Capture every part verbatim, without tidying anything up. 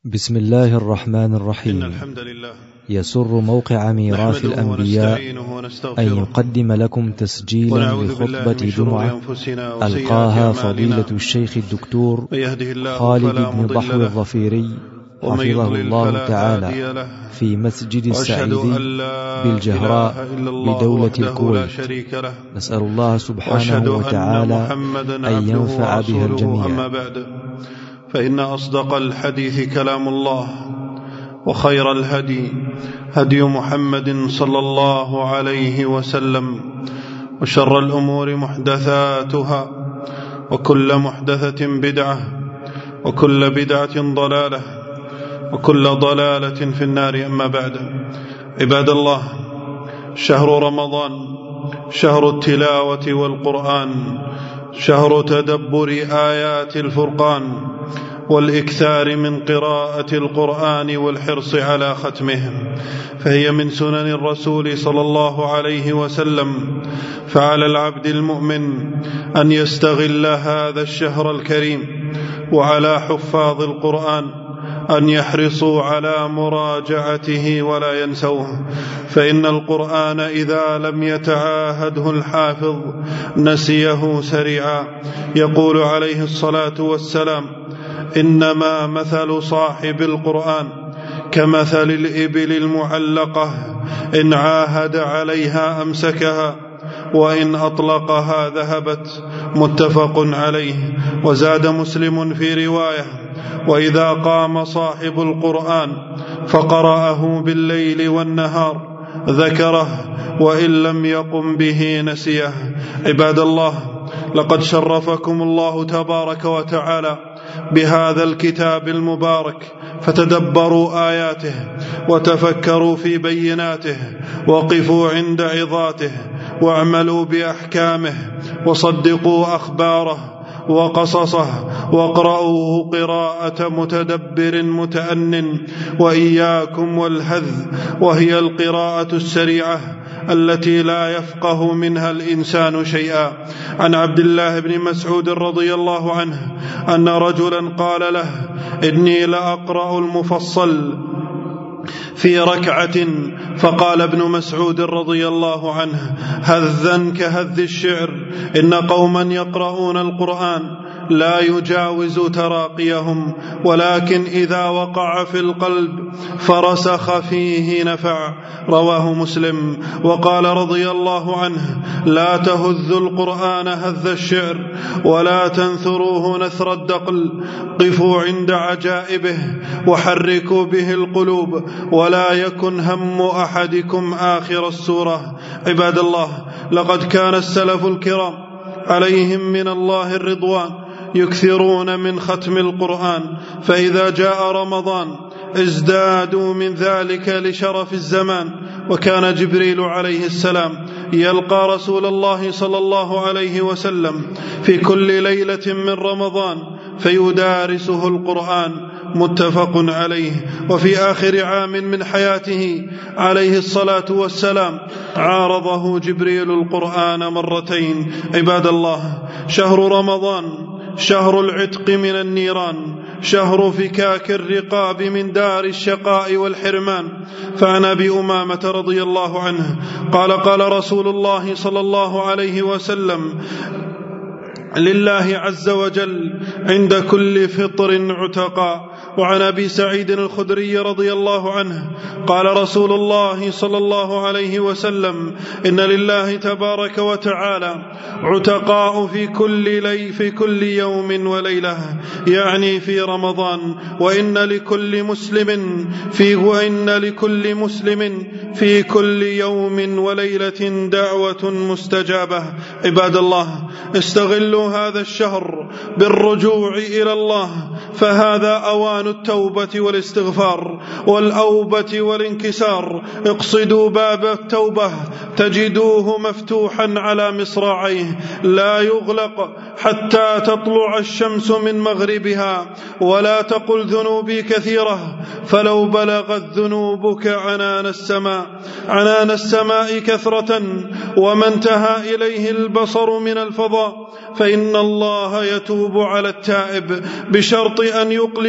بسم الله الرحمن الرحيم. إن الحمد لله يسر موقع ميراث الأنبياء أن يقدم لكم تسجيلا لخطبة جمعة ألقاها فضيلة الشيخ الدكتور خالد بن ضحو الظفيري حفظه الله تعالى في مسجد السعيدي بالجهراء بدولة الكويت. نسأل الله سبحانه وتعالى أن ينفع بها الجميع. فإن أصدق الحديث كلام الله، وخير الهدي هدي محمد صلى الله عليه وسلم، وشر الأمور محدثاتها، وكل محدثة بدعة، وكل بدعة ضلالة، وكل ضلالة في النار. أما بعد، عباد الله، شهر رمضان شهر التلاوة والقرآن، شهر تدبر آيات الفرقان، والإكثار من قراءة القرآن والحرص على ختمه، فهي من سنن الرسول صلى الله عليه وسلم. فعلى العبد المؤمن أن يستغل هذا الشهر الكريم، وعلى حفاظ القرآن أن يحرصوا على مراجعته ولا ينسوه، فإن القرآن إذا لم يتعاهده الحافظ نسيه سريعا. يقول عليه الصلاة والسلام: إنما مثل صاحب القرآن كمثل الإبل المعلقة، إن عاهد عليها أمسكها، وإن أطلقها ذهبت. متفق عليه. وزاد مسلم في رواية: وإذا قام صاحب القرآن فقرأه بالليل والنهار ذكره، وإن لم يقم به نسيه. عباد الله، لقد شرفكم الله تبارك وتعالى بهذا الكتاب المبارك، فتدبروا آياته، وتفكروا في بيناته، وقفوا عند عظاته، واعملوا بأحكامه، وصدقوا أخباره وقصصه، واقرأوه قراءة متدبر متأنٍ. وإياكم والهذ، وهي القراءة السريعة التي لا يفقه منها الإنسان شيئا. عن عبد الله بن مسعود رضي الله عنه أن رجلا قال له: إني لأقرأ المفصل في ركعة. فقال ابن مسعود رضي الله عنه: هذا كهذ الشعر، إن قوما يقرؤون القرآن لا يجاوز تراقيهم، ولكن إذا وقع في القلب فرسخ فيه نفع. رواه مسلم. وقال رضي الله عنه: لا تهذوا القرآن هذ الشعر، ولا تنثروه نثر الدقل، قفوا عند عجائبه، وحركوا به القلوب، ولا يكن هم أحدكم آخر السورة. عباد الله، لقد كان السلف الكرام عليهم من الله الرضوان يكثرون من ختم القرآن، فإذا جاء رمضان ازدادوا من ذلك لشرف الزمان. وكان جبريل عليه السلام يلقى رسول الله صلى الله عليه وسلم في كل ليلة من رمضان فيدارسه القرآن. متفق عليه. وفي آخر عام من حياته عليه الصلاة والسلام عارضه جبريل القرآن مرتين. عباد الله، شهر رمضان شهر العتق من النيران، شهر فكاك الرقاب من دار الشقاء والحرمان. فعن أبي أمامة رضي الله عنه قال: قال رسول الله صلى الله عليه وسلم: لله عز وجل عند كل فطر عتقاء. وعن أبي سعيد الخدري رضي الله عنه قال رسول الله صلى الله عليه وسلم: إن لله تبارك وتعالى عتقاء في كل لي في كل يوم وليلة، يعني في رمضان. وإن لكل مسلم في وإن لكل مسلم في كل يوم وليلة دعوة مستجابة. عباد الله، استغلوا هذا الشهر بالرجوع إلى الله، فهذا أوان التوبة والاستغفار والأوبة والانكسار. اقصدوا باب التوبة تجدوه مفتوحا على مصراعيه، لا يغلق حتى تطلع الشمس من مغربها. ولا تقل ذنوبي كثيرة، فلو بلغت ذنوبك عنان السماء عنان السماء كثرة وما انتهى إليه البصر من الفضاء، فإن الله يتوب على التائب بشرط أن يقلع عن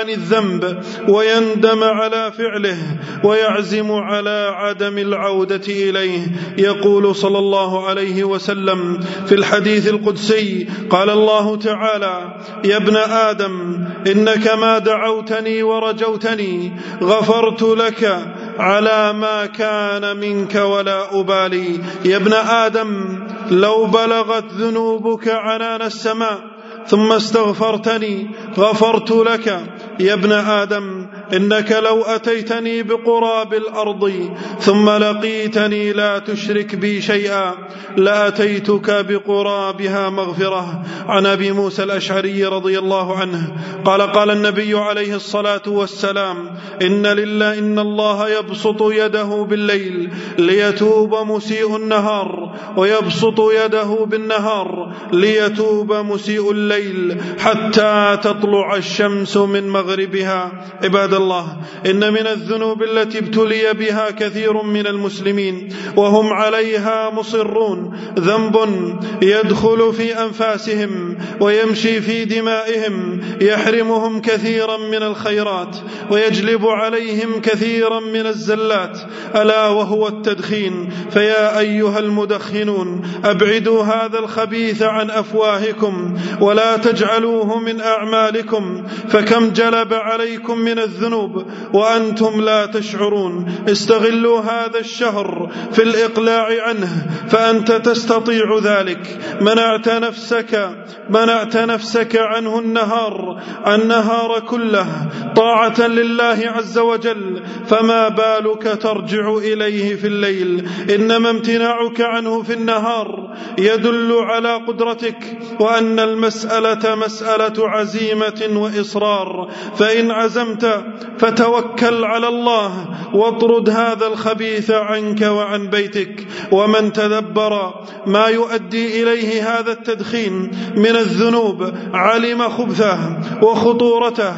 عن الذنب ويندم على فعله ويعزم على عدم العودة إليه. يقول صلى الله عليه وسلم في الحديث القدسي: قال الله تعالى: يا ابن آدم إنك ما دعوتني ورجوتني غفرت لك على ما كان منك ولا أبالي. يا ابن آدم لو بلغت ذنوبك عنان السماء ثم استغفرتني غفرت لك. يا ابن آدم إنك لو أتيتني بقراب الأرض ثم لقيتني لا تشرك بي شيئا لأتيتك بقرابها مغفرة. عن أبي موسى الأشعري رضي الله عنه قال: قال النبي عليه الصلاة والسلام: إن لله إن الله يبسط يده بالليل ليتوب مسيء النهار ويبسط يده بالنهار ليتوب مسيء الليل حتى تطلع الشمس من مغربها. عباد الله، إن من الذنوب التي ابتلي بها كثير من المسلمين وهم عليها مصرون ذنب يدخل في أنفاسهم ويمشي في دمائهم يحرمهم كثيرا من الخيرات ويجلب عليهم كثيرا من الزلات، ألا وهو التدخين. فيا أيها المدخنون أبعدوا هذا الخبيث عن أفواهكم ولا تجعلوه من أعمالكم، فكم جلب عليكم من الذنوب وأنتم لا تشعرون. استغلوا هذا الشهر في الإقلاع عنه فأنت تستطيع ذلك. منعت نفسك منعت نفسك عنه النهار النهار كله طاعة لله عز وجل، فما بالك ترجع إليه في الليل؟ إنما امتناعك عنه في النهار يدل على قدرتك وأن المسألة مسألة عزيمة وإصرار. فإن عزمت فتوكل على الله واطرد هذا الخبيث عنك وعن بيتك. ومن تدبر ما يؤدي إليه هذا التدخين من الذنوب علم خبثه وخطورته.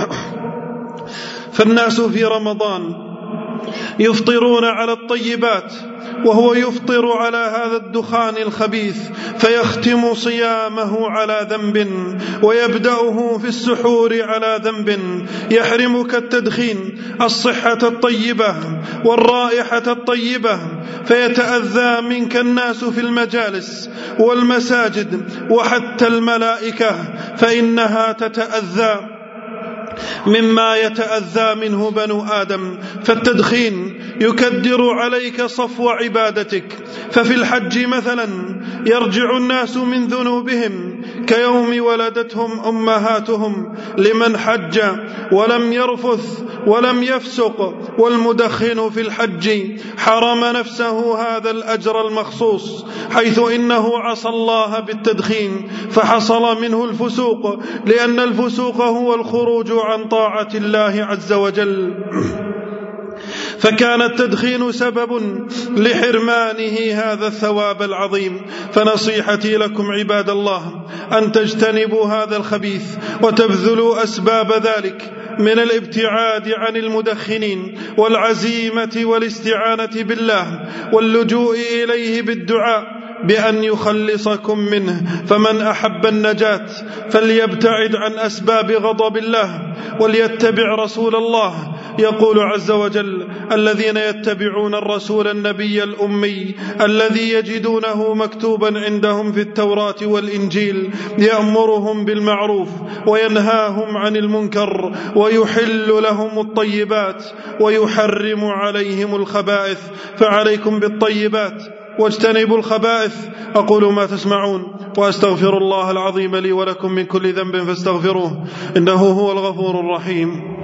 فالناس في رمضان يفطرون على الطيبات وهو يفطر على هذا الدخان الخبيث، فيختم صيامه على ذنب ويبدأه في السحور على ذنب. يحرمك التدخين الصحة الطيبة والرائحة الطيبة، فيتأذى منك الناس في المجالس والمساجد وحتى الملائكة فإنها تتأذى مما يتأذى منه بنو آدم. فالتدخين يكدر عليك صفو عبادتك. ففي الحج مثلا يرجع الناس من ذنوبهم كيوم ولدتهم أمهاتهم لمن حج ولم يرفث ولم يفسق، والمدخن في الحج حرم نفسه هذا الأجر المخصوص، حيث إنه عصى الله بالتدخين فحصل منه الفسوق، لأن الفسوق هو الخروج عن طاعة الله عز وجل. فكان التدخين سبب لحرمانه هذا الثواب العظيم. فنصيحتي لكم عباد الله أن تجتنبوا هذا الخبيث وتبذلوا أسباب ذلك من الابتعاد عن المدخنين والعزيمة والاستعانة بالله واللجوء إليه بالدعاء بأن يخلصكم منه. فمن أحب النجاة فليبتعد عن أسباب غضب الله وليتبع رسول الله. يقول عز وجل: الذين يتبعون الرسول النبي الأمي الذي يجدونه مكتوبا عندهم في التوراة والإنجيل يأمرهم بالمعروف وينهاهم عن المنكر ويحل لهم الطيبات ويحرم عليهم الخبائث، فعليكم بالطيبات واجتنبوا الخبائث. أقول ما تسمعون وأستغفر الله العظيم لي ولكم من كل ذنب فاستغفروه إنه هو الغفور الرحيم.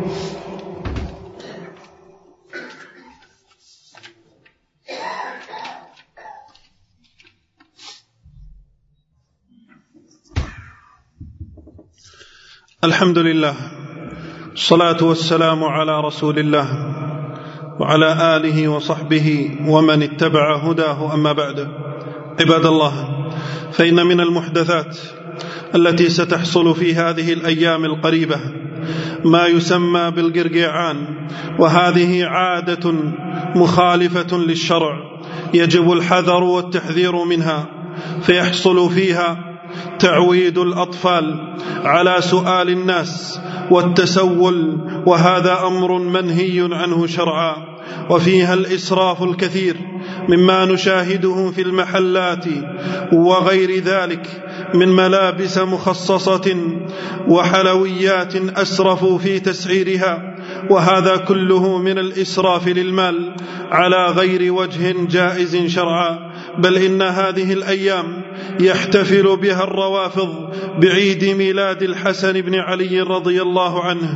الحمد لله، الصلاة والسلام على رسول الله وعلى آله وصحبه ومن اتبع هداه، أما بعد. عباد الله، فإن من المحدثات التي ستحصل في هذه الأيام القريبة ما يسمى بالقرقيعان، وهذه عادة مخالفة للشرع يجب الحذر والتحذير منها. فيحصل فيها تعويد الأطفال على سؤال الناس والتسول، وهذا أمر منهي عنه شرعا، وفيها الإسراف الكثير مما نشاهده في المحلات وغير ذلك من ملابس مخصصة وحلويات أسرفوا في تسعيرها، وهذا كله من الإسراف للمال على غير وجه جائز شرعا. بل إن هذه الأيام يحتفل بها الروافض بعيد ميلاد الحسن بن علي رضي الله عنه،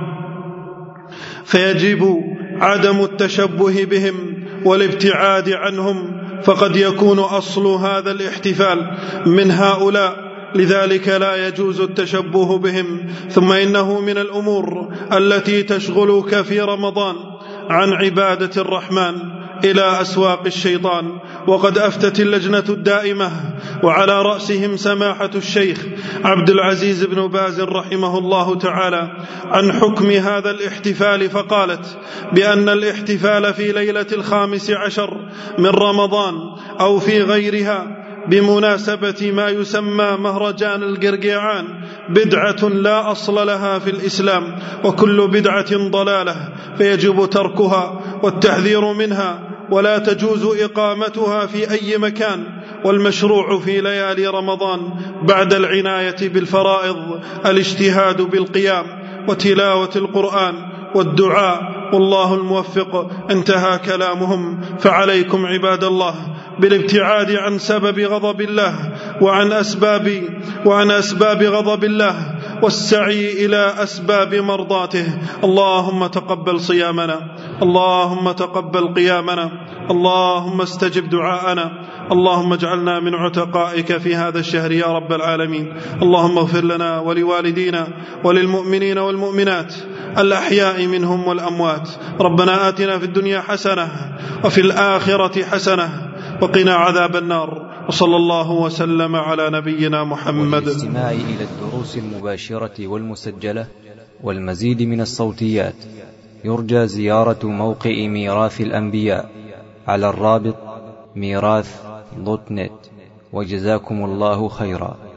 فيجب عدم التشبه بهم والابتعاد عنهم، فقد يكون أصل هذا الاحتفال من هؤلاء، لذلك لا يجوز التشبه بهم. ثم إنه من الأمور التي تشغلك في رمضان عن عبادة الرحمن إلى أسواق الشيطان. وقد أفتت اللجنة الدائمة وعلى رأسهم سماحة الشيخ عبد العزيز بن باز رحمه الله تعالى عن حكم هذا الاحتفال، فقالت بأن الاحتفال في ليلة الخامس عشر من رمضان أو في غيرها بمناسبة ما يسمى مهرجان القرقيعان بدعة لا أصل لها في الإسلام، وكل بدعة ضلالة، فيجب تركها والتحذير منها، ولا تجوز إقامتها في أي مكان. والمشروع في ليالي رمضان بعد العناية بالفرائض الاجتهاد بالقيام وتلاوة القرآن والدعاء، والله الموفق. انتهى كلامهم. فعليكم عباد الله بالابتعاد عن سبب غضب الله وعن أسباب وعن أسباب غضب الله، والسعي إلى أسباب مرضاته. اللهم تقبل صيامنا، اللهم تقبل قيامنا، اللهم استجب دعاءنا، اللهم اجعلنا من عتقائك في هذا الشهر يا رب العالمين. اللهم اغفر لنا ولوالدينا وللمؤمنين والمؤمنات الأحياء منهم والأموات. ربنا آتنا في الدنيا حسنة وفي الآخرة حسنة وقنا عذاب النار. وصلى الله وسلم على نبينا محمد. والاستماع إلى الدروس المباشرة والمسجلة والمزيد من الصوتيات يرجى زيارة موقع ميراث الأنبياء على الرابط ميراث دوت نت. وجزاكم الله خيرا.